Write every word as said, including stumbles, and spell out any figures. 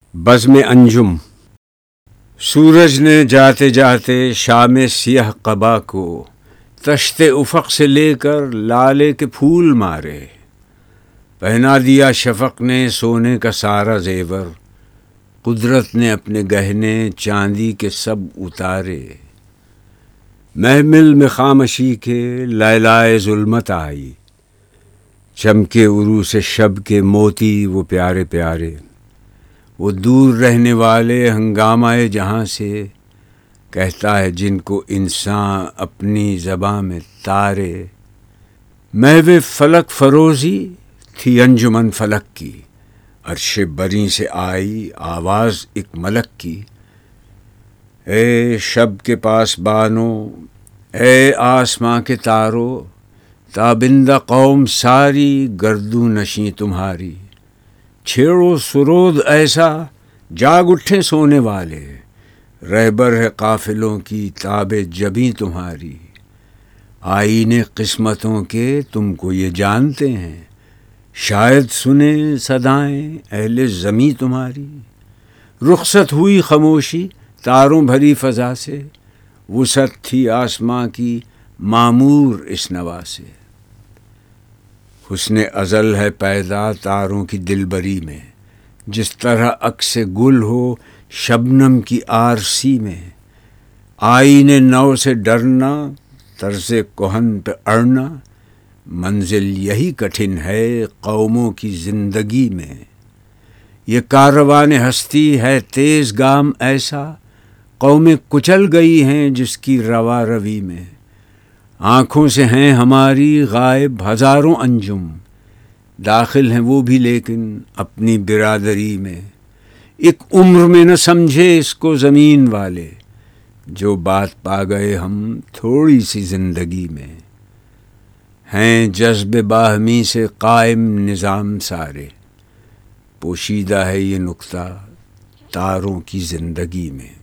بزم انجم. سورج نے جاتے جاتے شام سیاہ قبا کو تشت افق سے لے کر لالے کے پھول مارے. پہنا دیا شفق نے سونے کا سارا زیور، قدرت نے اپنے گہنے چاندی کے سب اتارے. محمل میں خامشی کے لیلائے ظلمت آئی، چمکے عروس شب کے موتی وہ پیارے پیارے. وہ دور رہنے والے ہنگامہ جہاں سے کہتا ہے جن کو انسان اپنی زباں میں تارے. محو فلک فروزی تھی انجمن فلک کی، عرش بری سے آئی آواز ایک ملک کی. اے شب کے پاس بانو، اے آسماں کے تارو، تابندہ قوم ساری گردوں نشیں تمہاری. چھیڑو سرود ایسا جاگ اٹھے سونے والے، رہبر ہے قافلوں کی تاب جبیں تمہاری. آئینے قسمتوں کے تم کو یہ جانتے ہیں، شاید سنیں صدائیں اہل زمیں تمہاری. رخصت ہوئی خاموشی تاروں بھری فضا سے، وسعت تھی آسماں کی معمور اس نوا سے. حسن ازل ہے پیدا تاروں کی دلبری میں، جس طرح عکس گل ہو شبنم کی آرسی میں. آئینے نو سے ڈرنا، طرز کہن پہ اڑنا، منزل یہی کٹھن ہے قوموں کی زندگی میں. یہ کاروان ہستی ہے تیز گام ایسا، قومیں کچل گئی ہیں جس کی روا روی میں. آنکھوں سے ہیں ہماری غائب ہزاروں انجم، داخل ہیں وہ بھی لیکن اپنی برادری میں. ایک عمر میں نہ سمجھے اس کو زمین والے، جو بات پا گئے ہم تھوڑی سی زندگی میں. ہیں جذب باہمی سے قائم نظام سارے، پوشیدہ ہے یہ نکتہ تاروں کی زندگی میں.